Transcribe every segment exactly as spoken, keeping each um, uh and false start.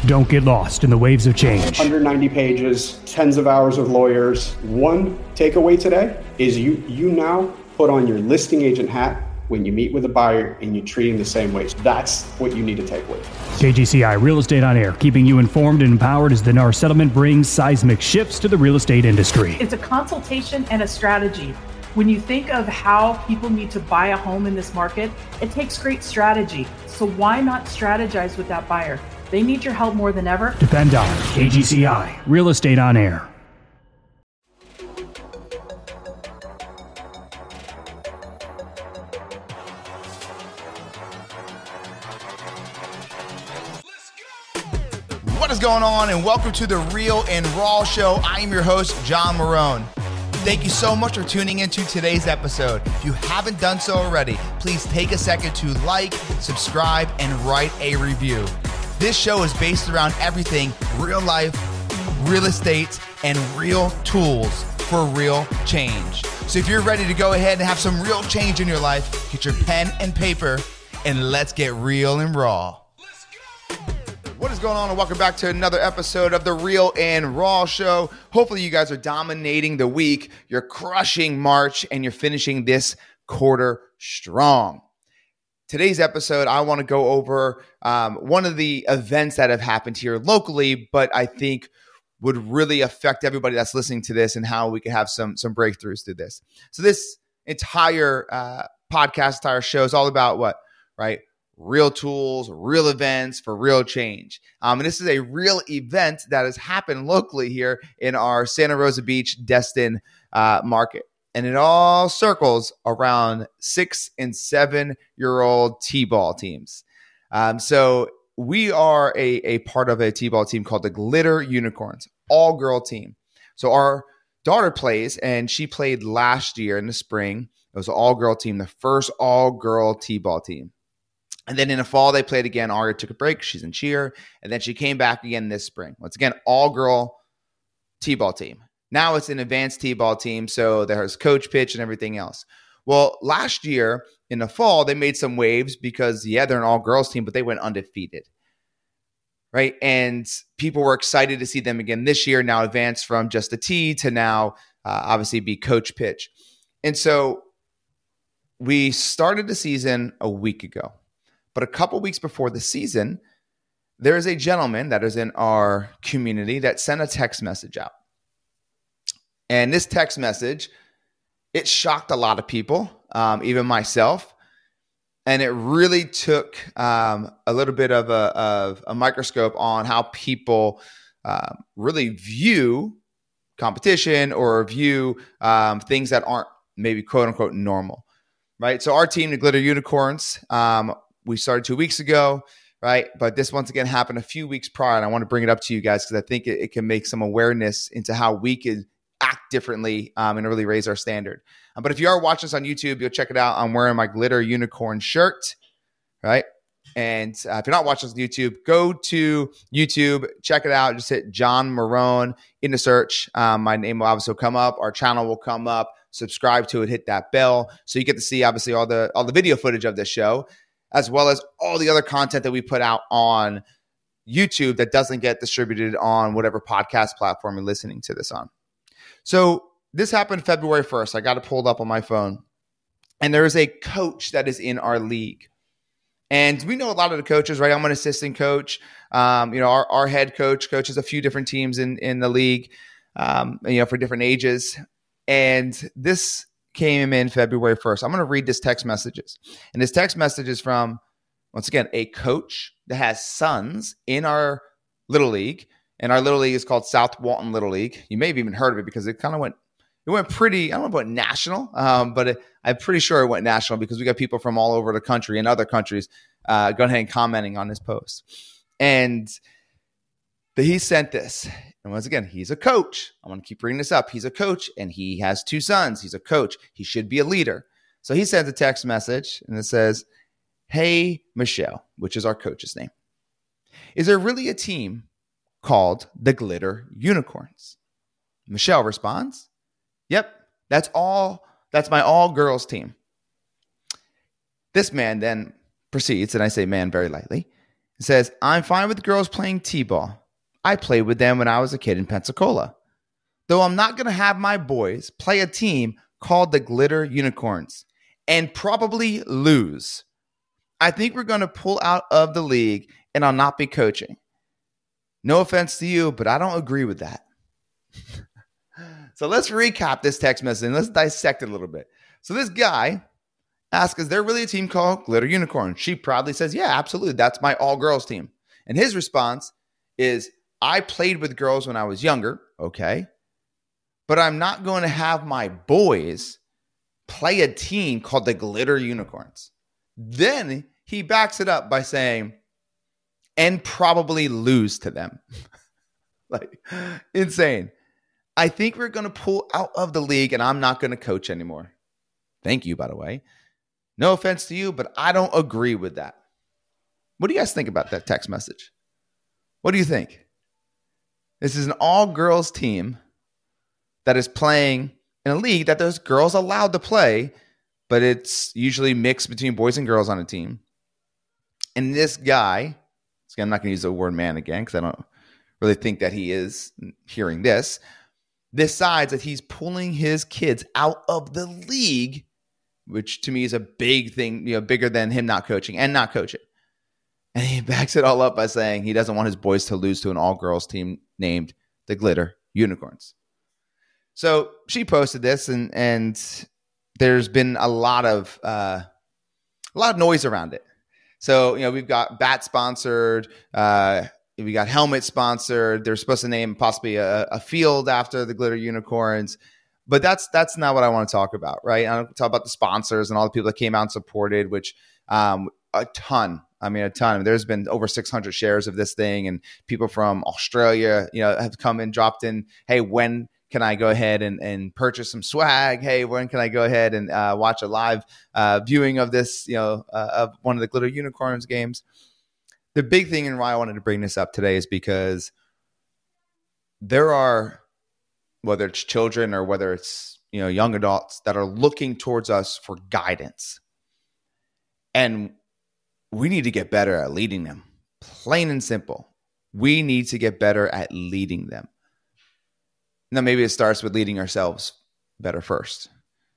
Don't get lost in the waves of change. one hundred ninety pages, tens of hours of lawyers. One takeaway today is you you now put on your listing agent hat when you meet with a buyer and you treat him the same way. So that's what you need to take away. K G C I Real Estate on Air, keeping you informed and empowered as the N A R settlement brings seismic shifts to the real estate industry. It's a consultation and a strategy. When you think of how people need to buy a home in this market, it takes great strategy. So why not strategize with that buyer? They need your help more than ever. Depend on K G C I Real Estate on Air. What is going on, and welcome to the Real and Raw Show. I am your host, John Marone. Thank you so much for tuning into today's episode. If you haven't done so already, please take a second to like, subscribe, and write a review. This show is based around everything real life, real estate, and real tools for real change. So if you're ready to go ahead and have some real change in your life, get your pen and paper, and let's get real and raw. What is going on, and welcome back to another episode of the Real and Raw Show. Hopefully you guys are dominating the week, you're crushing March, and you're finishing this quarter strong. Today's episode, I want to go over um, one of the events that have happened here locally, but I think would really affect everybody that's listening to this and how we can have some, some breakthroughs through this. So this entire uh, podcast, entire show is all about what, right? Real tools, real events for real change. Um, and this is a real event that has happened locally here in our Santa Rosa Beach, Destin uh, market. And it all circles around six and seven year old T-ball teams. Um, so we are a, a part of a T-ball team called the Glitter Unicorns, all girl team. So our daughter plays, and she played last year in the spring. It was an all girl team, the first all girl T-ball team. And then in the fall, they played again. Aria took a break. She's in cheer. And then she came back again this spring. Once again, all-girl T-ball team. Now it's an advanced T-ball team, so there's coach pitch and everything else. Well, last year in the fall, they made some waves because, yeah, they're an all-girls team, but they went undefeated, right? And people were excited to see them again this year, now advanced from just a T to now uh, obviously be coach pitch. And so we started the season a week ago. But a couple weeks before the season, there is a gentleman that is in our community that sent a text message out. And this text message, it shocked a lot of people, um, even myself. And it really took um, a little bit of a, of a microscope on how people uh, really view competition or view um, things that aren't maybe quote unquote normal, right? So our team, the Glitter Unicorns, um, we started two weeks ago, right? But this once again happened a few weeks prior, and I want to bring it up to you guys because I think it, it can make some awareness into how we can act differently um, and really raise our standard. Um, but if you are watching this on YouTube, you'll check it out. I'm wearing my Glitter Unicorn shirt, right? And uh, if you're not watching this on YouTube, go to YouTube, check it out. Just hit John Marone in the search. Um, my name will obviously come up. Our channel will come up. Subscribe to it. Hit that bell so you get to see obviously all the all the video footage of this show, as well as all the other content that we put out on YouTube that doesn't get distributed on whatever podcast platform you're listening to this on. So this happened February first. I got it pulled up on my phone. And there is a coach that is in our league. And we know a lot of the coaches, right? I'm an assistant coach. Um, you know, our, our head coach coaches a few different teams in, in the league, um, you know, for different ages. And this came in February first. I'm going to read this text messages. And this text message is from, once again, a coach that has sons in our little league. And our little league is called South Walton Little League. You may have even heard of it because it kind of went, it went pretty, I don't know about national, um, but it, I'm pretty sure it went national because we got people from all over the country and other countries uh, going ahead and commenting on this post. And the, he sent this. And once again, he's a coach. I'm going to keep bringing this up. He's a coach and he has two sons. He's a coach. He should be a leader. So he sends a text message and it says, "Hey, Michelle," which is our coach's name. "Is there really a team called the Glitter Unicorns?" Michelle responds, "Yep, that's all. That's my all girls team." This man then proceeds, and I say man very lightly, says, I'm fine with girls playing t-ball. I played with them when I was a kid in Pensacola. Though I'm not going to have my boys play a team called the Glitter Unicorns and probably lose. I think we're going to pull out of the league and I'll not be coaching. No offense to you, but I don't agree with that. So let's recap this text message and let's dissect it a little bit. So this guy asks, is there really a team called Glitter Unicorn? She proudly says, yeah, absolutely. That's my all-girls team. And his response is, I played with girls when I was younger. Okay. But I'm not going to have my boys play a team called the Glitter Unicorns. Then he backs it up by saying, and probably lose to them. Like, insane. I think we're going to pull out of the league and I'm not going to coach anymore. Thank you, by the way. No offense to you, but I don't agree with that. What do you guys think about that text message? What do you think? This is an all-girls team that is playing in a league that there's girls allowed to play, but it's usually mixed between boys and girls on a team. And this guy, I'm not going to use the word man again because I don't really think that he is hearing this, decides that he's pulling his kids out of the league, which to me is a big thing, you know, bigger than him not coaching and not coaching. And he backs it all up by saying he doesn't want his boys to lose to an all-girls team named the Glitter Unicorns. So she posted this, and and there's been a lot of uh, a lot of noise around it. So, you know, we've got bat sponsored, uh, we got helmet sponsored. They're supposed to name possibly a, a field after the Glitter Unicorns, but that's that's not what I want to talk about, right? I want to talk about the sponsors and all the people that came out and supported, which um, a ton. I mean, a ton. I mean, there's been over six hundred shares of this thing, and people from Australia, you know, have come and dropped in. Hey, when can I go ahead and, and purchase some swag? Hey, when can I go ahead and uh, watch a live uh, viewing of this, you know, uh, of one of the Glitter Unicorns games? The big thing and why I wanted to bring this up today is because there are, whether it's children or whether it's, you know, young adults that are looking towards us for guidance. And we need to get better at leading them. Plain and simple. We need to get better at leading them. Now, maybe it starts with leading ourselves better first.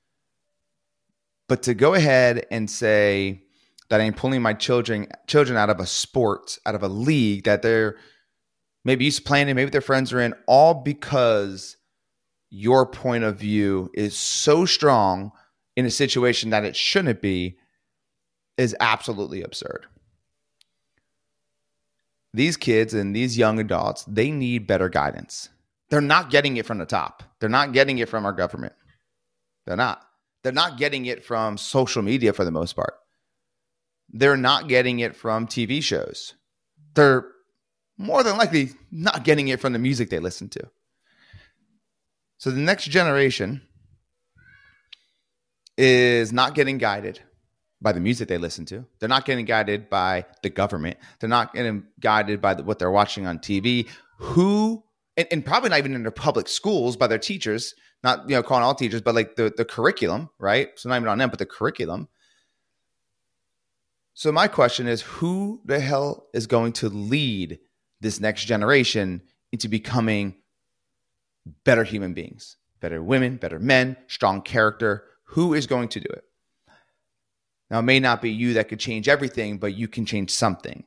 But to go ahead and say that I'm pulling my children children out of a sport, out of a league that they're maybe used to playing in, maybe their friends are in, all because your point of view is so strong in a situation that it shouldn't be, is absolutely absurd. These kids and these young adults, they need better guidance. They're not getting it from the top. They're not getting it from our government. They're not. They're not getting it from social media for the most part. They're not getting it from T V shows. They're more than likely not getting it from the music they listen to. So the next generation is not getting guided by the music they listen to. They're not getting guided by the government. They're not getting guided by the, what they're watching on T V. Who... And, and probably not even in their public schools by their teachers, not, you know, calling all teachers, but like the, the curriculum, right? So not even on them, but the curriculum. So my question is, who the hell is going to lead this next generation into becoming better human beings, better women, better men, strong character? Who is going to do it? Now, it may not be you that could change everything, but you can change something.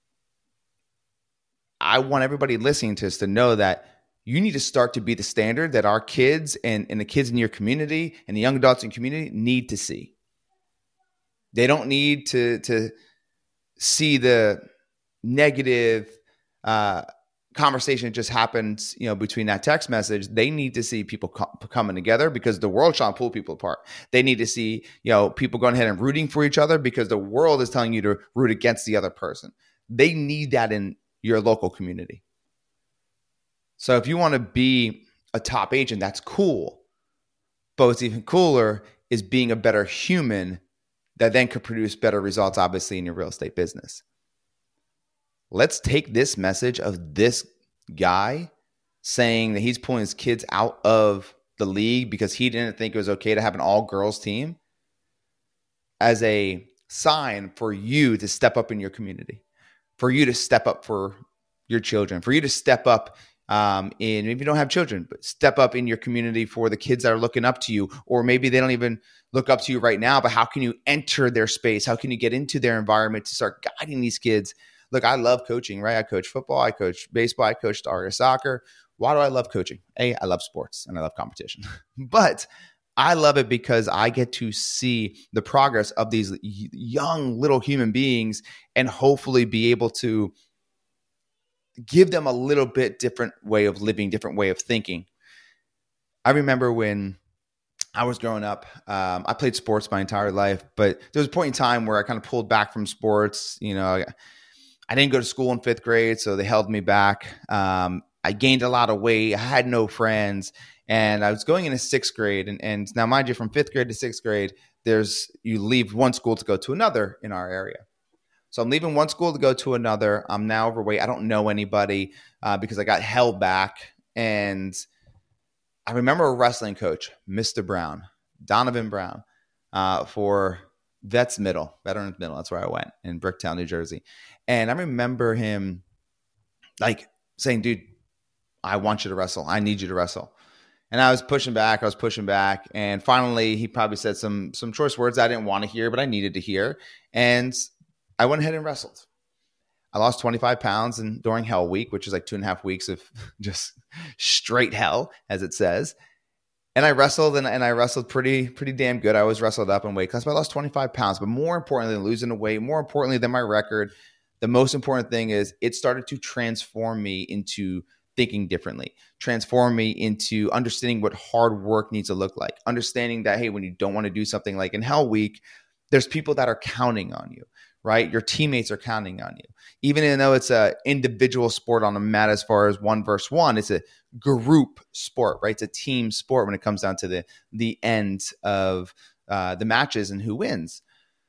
I want everybody listening to this to know that you need to start to be the standard that our kids and, and the kids in your community and the young adults in the community need to see. They don't need to, to see the negative uh, conversation that just happened, you know, between that text message. They need to see people co- coming together because the world's trying to pull people apart. They need to see, you know, people going ahead and rooting for each other because the world is telling you to root against the other person. They need that in your local community. So if you want to be a top agent, that's cool. But what's even cooler is being a better human that then could produce better results, obviously, in your real estate business. Let's take this message of this guy saying that he's pulling his kids out of the league because he didn't think it was okay to have an all-girls team as a sign for you to step up in your community, for you to step up for your children, for you to step up um, in, maybe you don't have children, but step up in your community for the kids that are looking up to you, or maybe they don't even look up to you right now, but how can you enter their space? How can you get into their environment to start guiding these kids? Look, I love coaching, right? I coach football, I coach baseball, I coached Aria soccer. Why do I love coaching? A, I love sports and I love competition, but I love it because I get to see the progress of these young little human beings and hopefully be able to give them a little bit different way of living, different way of thinking. I remember when I was growing up, um, I played sports my entire life, but there was a point in time where I kind of pulled back from sports. You know, I didn't go to school in fifth grade, so they held me back. Um, I gained a lot of weight. I had no friends. And I was going into sixth grade. And, and now, mind you, from fifth grade to sixth grade, there's you leave one school to go to another in our area. So I'm leaving one school to go to another. I'm now overweight. I don't know anybody uh, because I got held back. And I remember a wrestling coach, Mister Brown, Donovan Brown, uh, for Vets Middle, Veterans Middle. That's where I went, in Bricktown, New Jersey. And I remember him like saying, dude, I want you to wrestle. I need you to wrestle. And I was pushing back. I was pushing back. And finally, he probably said some some choice words I didn't want to hear, but I needed to hear. And I went ahead and wrestled. I lost twenty-five pounds in, during Hell Week, which is like two and a half weeks of just straight hell, as it says. And I wrestled, and, and I wrestled pretty pretty damn good. I always wrestled up in weight class, but I lost twenty-five pounds. But more importantly than losing the weight, more importantly than my record, the most important thing is it started to transform me into thinking differently, transform me into understanding what hard work needs to look like, understanding that, hey, when you don't want to do something like in Hell Week, there's people that are counting on you, right? Your teammates are counting on you. Even though it's an individual sport on a mat as far as one versus one, it's a group sport, right? It's a team sport when it comes down to the, the end of uh, the matches and who wins.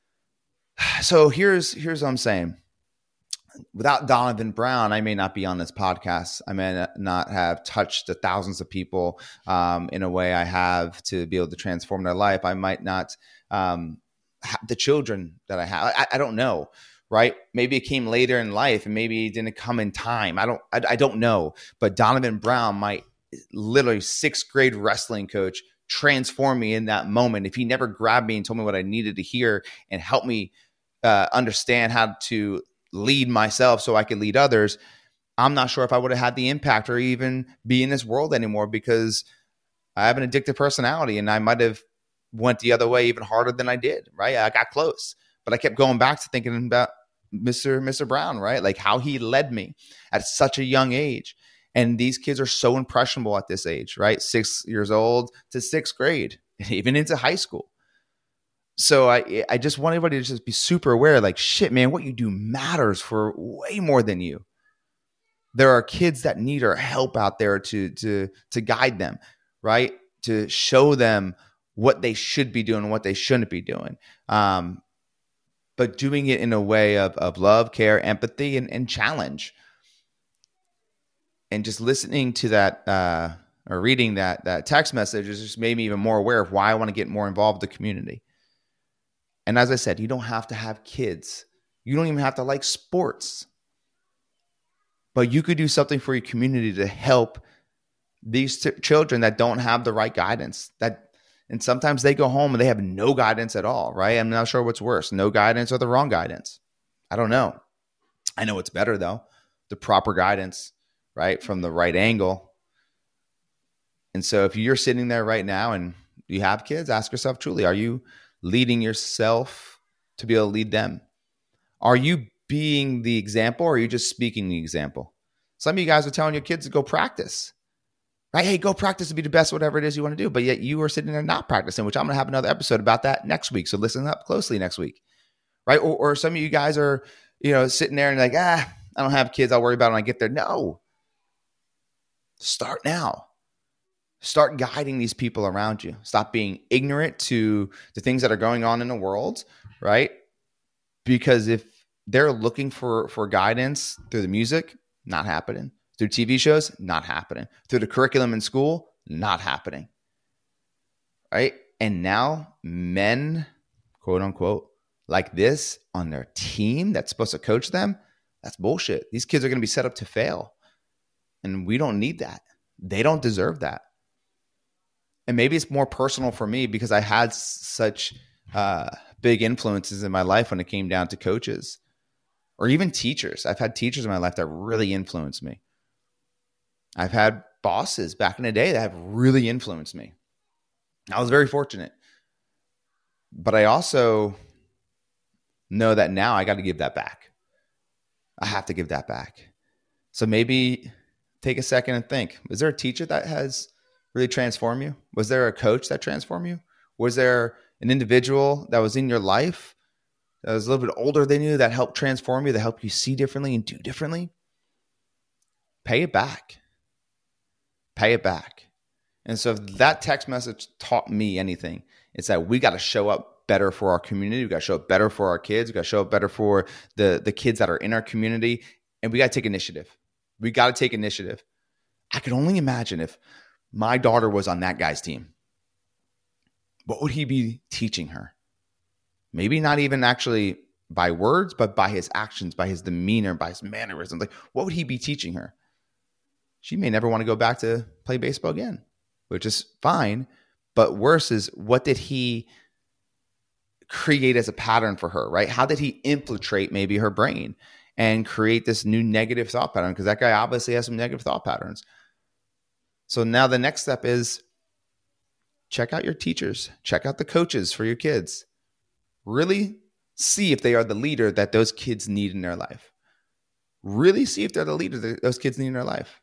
So here's, here's what I'm saying. Without Donovan Brown, I may not be on this podcast. I may not have touched the thousands of people um, in a way I have to be able to transform their life. I might not um, have the children that I have. I, I don't know, right? Maybe it came later in life, and maybe it didn't come in time. I don't. I, I don't know. But Donovan Brown, my literally sixth grade wrestling coach, transformed me in that moment. If he never grabbed me and told me what I needed to hear and helped me uh, understand how to lead myself so I could lead others, I'm not sure if I would have had the impact or even be in this world anymore, because I have an addictive personality and I might have went the other way even harder than I did, right? I got close, but I kept going back to thinking about Mister Mister Brown, right? Like how he led me at such a young age. And these kids are so impressionable at this age, right? Six years old to sixth grade, even into high school. So I I just want everybody to just be super aware, like, shit, man, what you do matters for way more than you. There are kids that need our help out there to to to guide them, right? To show them what they should be doing and what they shouldn't be doing. Um, but doing it in a way of of love, care, empathy, and, and challenge. And just listening to that uh, or reading that that text message has just made me even more aware of why I want to get more involved in the community. And as I said, you don't have to have kids. You don't even have to like sports. But you could do something for your community to help these t- children that don't have the right guidance. That, and sometimes they go home and they have no guidance at all, right? I'm not sure what's worse, no guidance or the wrong guidance. I don't know. I know what's better, though. The proper guidance, right? From the right angle. And so if you're sitting there right now and you have kids, ask yourself truly, are you leading yourself to be able to lead them? Are you being the example, or are you just speaking the example? Some of you guys are telling your kids to go practice, right? Hey, go practice to be the best, whatever it is you want to do. But yet you are sitting there not practicing, which I'm going to have another episode about that next week. So listen up closely next week, right? Or, or some of you guys are, you know, sitting there and like, ah, I don't have kids. I'll worry about it when I get there. No, start now. Start guiding these people around you. Stop being ignorant to the things that are going on in the world, right? Because if they're looking for, for guidance through the music, not happening. Through T V shows, not happening. Through the curriculum in school, not happening, right? And now men, quote unquote, like this on their team that's supposed to coach them, That's bullshit. These kids are going to be set up to fail. And we don't need that. They don't deserve that. And maybe it's more personal for me because I had such uh, big influences in my life when it came down to coaches or even teachers. I've had teachers in my life that really influenced me. I've had bosses back in the day that have really influenced me. I was very fortunate. But I also know that now I got to give that back. I have to give that back. So maybe take a second and think, is there a teacher that has really transformed you? Was there a coach that transformed you? Was there an individual that was in your life that was a little bit older than you that helped transform you, that helped you see differently and do differently? Pay it back. Pay it back. And so if that text message taught me anything, it's that we got to show up better for our community. We got to show up better for our kids. We got to show up better for the, the kids that are in our community. And we got to take initiative. We got to take initiative. I could only imagine if my daughter was on that guy's team. What would he be teaching her? Maybe not even actually by words, but by his actions, by his demeanor, by his mannerisms. Like, what would he be teaching her? She may never want to go back to play baseball again, which is fine. But worse is, what did he create as a pattern for her, right? How did he infiltrate maybe her brain and create this new negative thought pattern? Because that guy obviously has some negative thought patterns. So now the next step is check out your teachers, check out the coaches for your kids. Really see if they are the leader that those kids need in their life. Really see if they're the leader that those kids need in their life.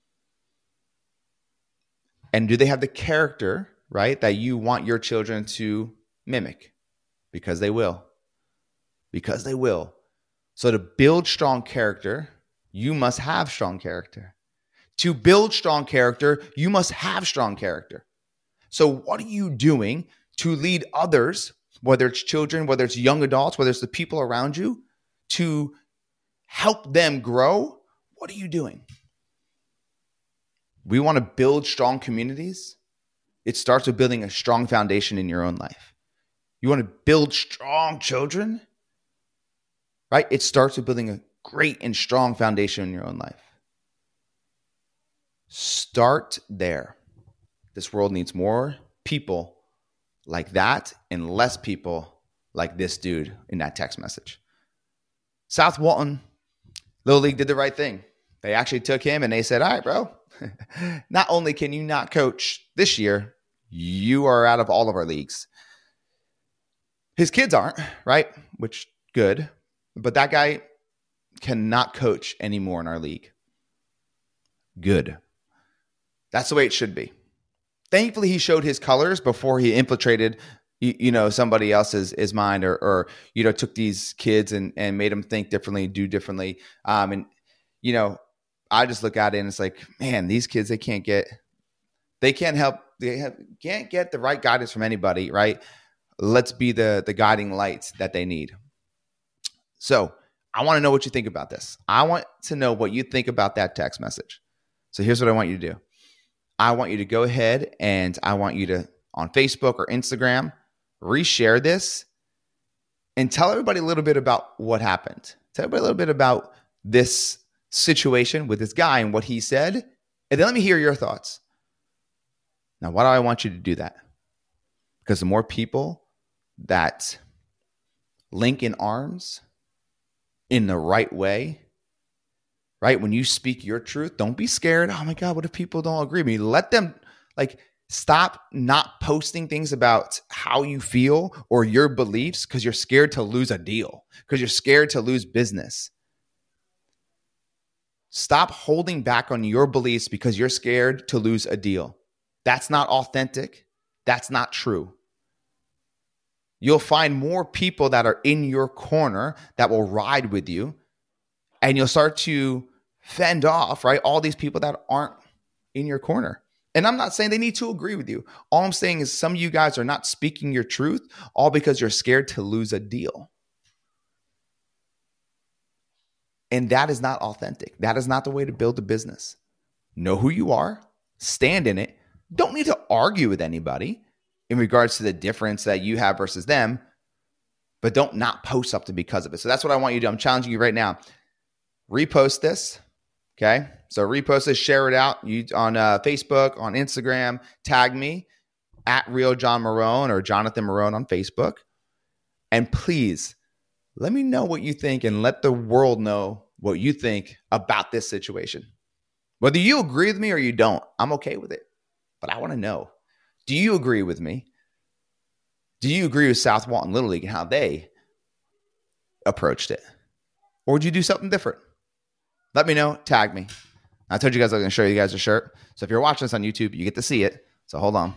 And do they have the character, right, that you want your children to mimic? Because they will. Because they will. So to build strong character, you must have strong character. To build strong character, you must have strong character. So what are you doing to lead others, whether it's children, whether it's young adults, whether it's the people around you, to help them grow? What are you doing? We want to build strong communities. It starts with building a strong foundation in your own life. You want to build strong children, right? It starts with building a great and strong foundation in your own life. Start there. This world needs more people like that and less people like this dude in that text message. South Walton, Little League did the right thing. They actually took him and they said, all right, bro, not only can you not coach this year, you are out of all of our leagues. His kids aren't, right? Which, good. But that guy cannot coach anymore in our league. Good. That's the way it should be. Thankfully, he showed his colors before he infiltrated, you, you know, somebody else's his mind or, or, you know, took these kids and, and made them think differently, do differently. Um, and, you know, I just look at it and it's like, man, these kids, they can't get, they can't help, they have, can't get the right guidance from anybody, right? Let's be the, the guiding lights that they need. So I want to know what you think about this. I want to know what you think about that text message. So here's what I want you to do. I want you to go ahead and I want you to, on Facebook or Instagram, reshare this and tell everybody a little bit about what happened. Tell everybody a little bit about this situation with this guy and what he said. And then let me hear your thoughts. Now, why do I want you to do that? Because the more people that link in arms in the right way, right? When you speak your truth, don't be scared. Oh my God, what if people don't agree with me? Let them, like, stop not posting things about how you feel or your beliefs because you're scared to lose a deal, because you're scared to lose business. Stop holding back on your beliefs because you're scared to lose a deal. That's not authentic. That's not true. You'll find more people that are in your corner that will ride with you, and you'll start to fend off, right, all these people that aren't in your corner. And I'm not saying they need to agree with you. All I'm saying is some of you guys are not speaking your truth, all because you're scared to lose a deal. And that is not authentic. That is not the way to build a business. Know who you are, stand in it. Don't need to argue with anybody in regards to the difference that you have versus them, but don't not post something because of it. So that's what I want you to do. I'm challenging you right now. repost this. Okay. So repost this, share it out you on uh, Facebook, on Instagram, tag me at Real John Marone or Jonathan Marone on Facebook. And please let me know what you think and let the world know what you think about this situation. Whether you agree with me or you don't, I'm okay with it. But I want to know, do you agree with me? Do you agree with South Walton Little League and how they approached it? Or would you do something different? Let me know. Tag me. I told you guys I was going to show you guys a shirt. So if you're watching this on YouTube, you get to see it. So hold on.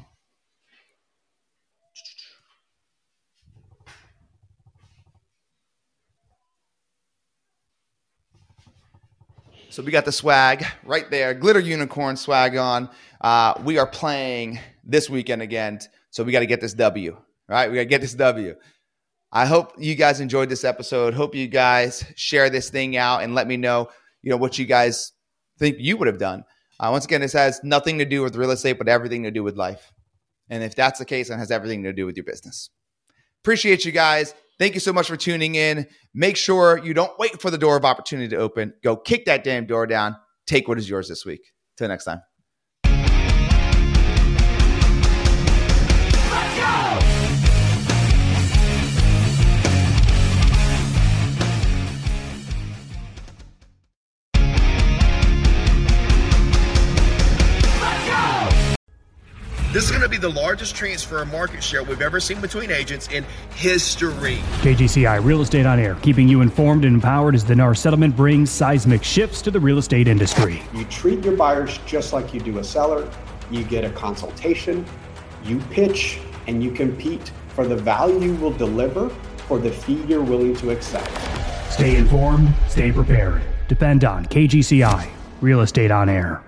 So we got the swag right there, glitter unicorn swag on. Uh, we are playing this weekend again, so we got to get this W, right? We got to get this W. I hope you guys enjoyed this episode. Hope you guys share this thing out and let me know, you know, what you guys think you would have done. Uh, once again, this has nothing to do with real estate, but everything to do with life. And if that's the case, it has everything to do with your business. Appreciate you guys. Thank you so much for tuning in. Make sure you don't wait for the door of opportunity to open. Go kick that damn door down. Take what is yours this week. Till next time. Let's go! This is going to be the largest transfer of market share we've ever seen between agents in history. K G C I Real Estate on Air, keeping you informed and empowered as the N A R settlement brings seismic shifts to the real estate industry. You treat your buyers just like you do a seller. You get a consultation, you pitch, and you compete for the value you will deliver for the fee you're willing to accept. Stay informed, stay prepared. Depend on K G C I Real Estate on Air.